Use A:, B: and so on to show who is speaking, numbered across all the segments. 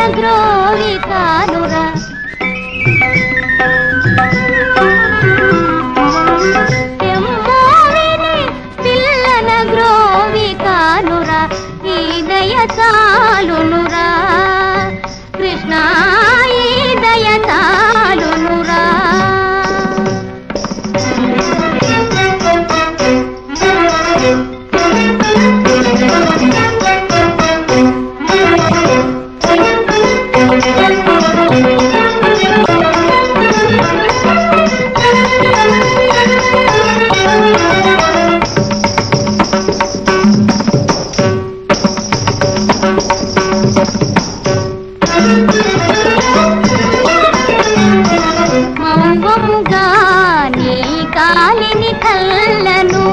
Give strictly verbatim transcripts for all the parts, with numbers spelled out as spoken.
A: గ్రోవి కానురా తెమ్మోవిని పిల్లన గ్రోవి కానురా ఈ దయ చాలునురా కృష్ణ ఈ దయ చాలునురా మౌవముగా నీ కాలిని కళ్ళను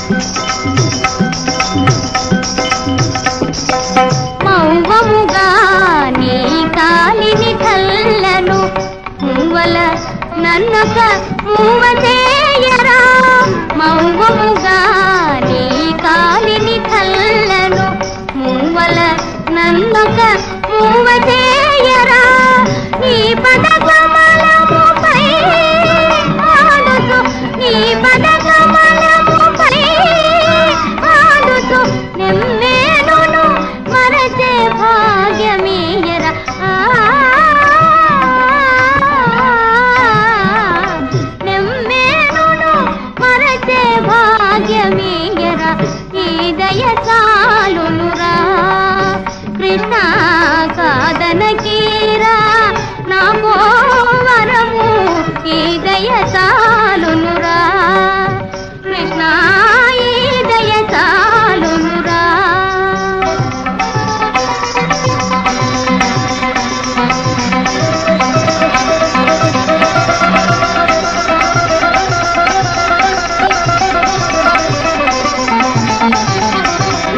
A: మౌవముగా నీ కాలిని కళ్ళను మూవల నన్నొక మూవ చేయరా మౌవముగా నీ కాలిని కళ్ళను మూవల నన్నొక మూవ చేయరా నీ పద కమలముపై ఆడుతూ నీ పద కమలముపై ఆడుతూ నెమ్మేనును మరచే భాగ్యమీయరా నెమ్మేనును మరచే భాగ్యమీయరా ఈ దయ చాలునురా కృష్ణ కాదనకీరా నాకో వరము ఈ దయ చాలునురా కృష్ణ ఈ దయ చాలునురా